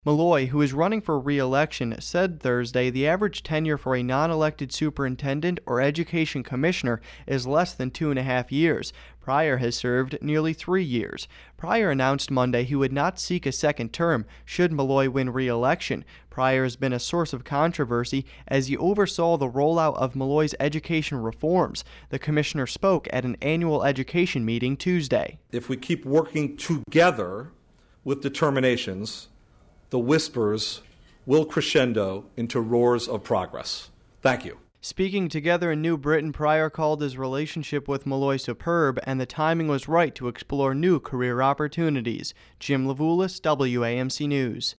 Malloy, who is running for re-election, said Thursday the average tenure for a non-elected superintendent or education commissioner is less than 2.5 years. Pryor has served nearly 3 years. Pryor announced Monday he would not seek a second term should Malloy win re-election. Pryor has been a source of controversy as he oversaw the rollout of Malloy's education reforms. The commissioner spoke at an annual education meeting Tuesday. If we keep working together with determinations, the whispers will crescendo into roars of progress. Thank you. Speaking together in New Britain, Pryor called his relationship with Malloy superb, and the timing was right to explore new career opportunities. Jim Levulis, WAMC News.